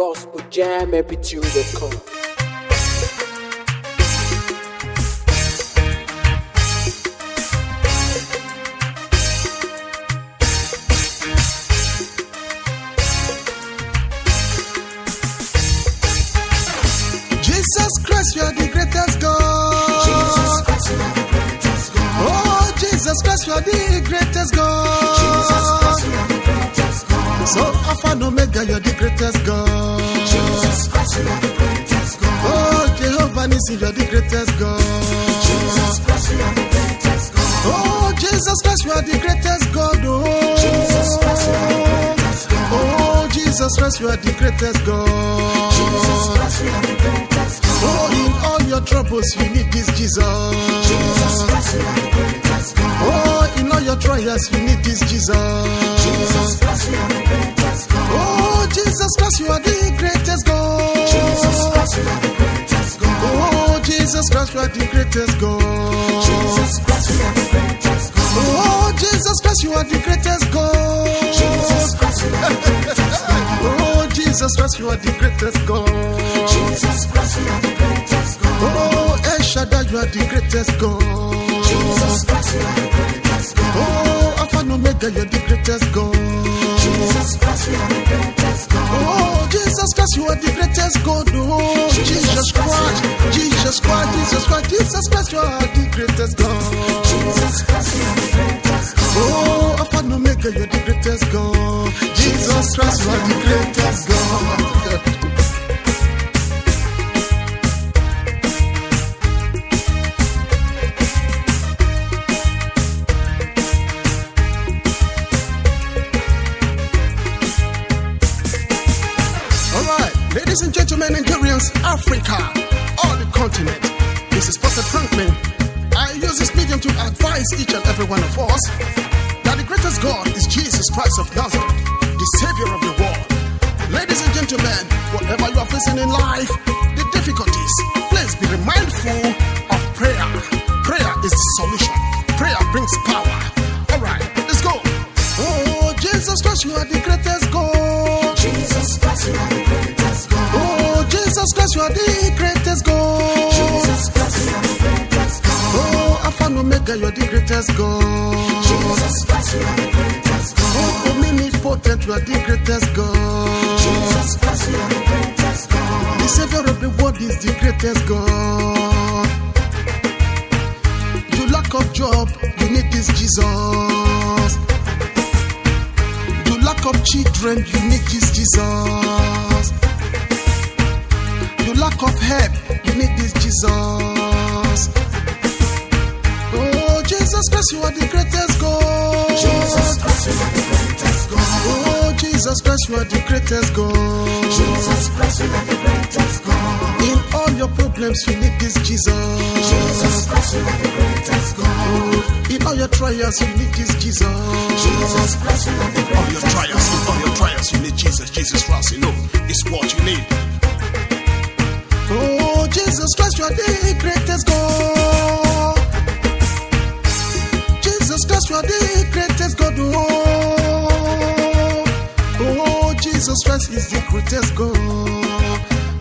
gospeljammptude.com. Jesus Christ, you are the greatest God. Jesus Christ, you are the greatest God. Oh, Jesus Christ, you are the greatest God. Jesus Christ, you are the greatest God. So Alpha and Omega, you are the greatest God. Jesus Christ, you are the greatest God. Oh, Jehovah Nissi, you are the greatest God. Jesus Christ, you are the greatest God. Oh, Jesus Christ, you are the greatest God. Oh, Jesus Christ, you are the greatest God. Oh, Jesus Christ, you are the greatest God. Jesus Christ, you are the greatest God. Oh, in all your troubles, you need this Jesus. Jesus Christ, you are the greatest God. Oh, in all your trials, you need this Jesus. Jesus Christ, you are the greatest God. Oh, Jesus Christ, you are the greatest God. Jesus Christ, you are the greatest God. Oh, Jesus Christ, you are the greatest God. Jesus Christ, you are the greatest God. Oh, Jesus Christ, you are the greatest God. Jesus Christ, you are the greatest God. Oh, Jesus Christ, you are the greatest God. Jesus Christ, you are the greatest God. Oh, El Shaddai, you are the greatest God. Jesus Christ, you are the greatest God. Oh, Alpha and Omega, you are the greatest God. Jesus Christ, you are the greatest God. Oh, Jesus Christ, you are the greatest God. Oh, Jesus Christ, Jesus Christ, Jesus Christ, Jesus Christ, you are the greatest God. Jesus Christ, you are the greatest God. Oh, Alpha and Omega, you are the greatest God. Jesus Christ, you are the greatest God. Ladies and gentlemen, Nigerians, Africa, all the continent, this is Prophet Franklin. I use this medium to advise each and every one of us that the greatest God is Jesus Christ of Nazareth, the Savior of the world. Ladies and gentlemen, whatever you are facing in life, the difficulties, please be mindful of prayer. Prayer is the solution. Prayer brings power. Alright, let's go. Oh, Jesus Christ, you are the greatest God. Jesus Christ, you are the greatest God. Oh, Jesus Christ, you are the greatest God. Jesus Christ, you are the greatest God. Oh, Alpha and Omega, you are the greatest God. Jesus Christ, you are the greatest God. Oh, omnipotent, you are the greatest God. Jesus Christ, you are the greatest God. The Savior of the world is the greatest God. You lack of job, you need this Jesus. You lack of children, you need this Jesus. You lack of help, you need this Jesus. Oh, Jesus Christ, you are the greatest God. Jesus Christ, you are the greatest God. Oh, Jesus Christ, you are the greatest God. Jesus Christ, you are the greatest God. In all your problems, you need this Jesus. Jesus Christ, you are the greatest God. Oh, in all your trials, you need this Jesus. Jesus Christ, you are the In all your greatest trials, in all your trials, you need Jesus. Jesus Christ, you know, it's what you need. Oh, Jesus Christ, you are the greatest God. Jesus Christ, you are the greatest God. Oh, Jesus Christ is the greatest God.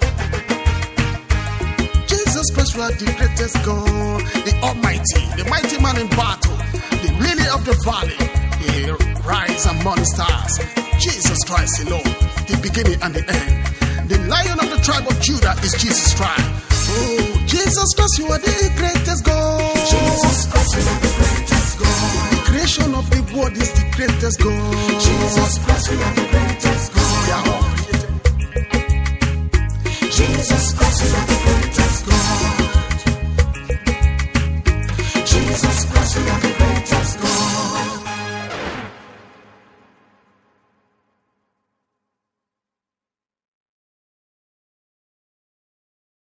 Jesus Christ, you are the greatest God. The Almighty, the mighty man in battle, the lily of the valley, the rise and morning stars. Jesus Christ alone, the beginning and the end. The Lion of the tribe of Judah is Jesus Christ. Oh, Jesus Christ, you are the greatest God. Jesus Christ, you are the greatest God. The creation of the world is the greatest God. Jesus Christ, you are the greatest God. We are all created. Jesus Christ, you are the